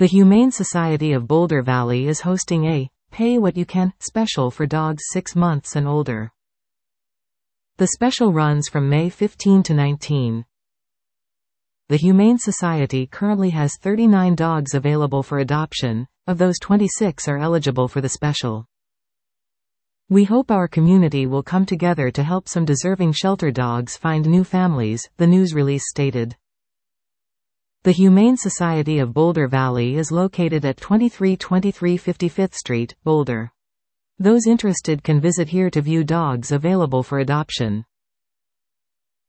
The Humane Society of Boulder Valley is hosting a Pay What You Can special for dogs 6 months and older. The special runs from May 15 to 19. The Humane Society currently has 39 dogs available for adoption. Of those, 26 are eligible for the special. We hope our community will come together to help some deserving shelter dogs find new families, the news release stated. The Humane Society of Boulder Valley is located at 2323 55th Street, Boulder. Those interested can visit here to view dogs available for adoption.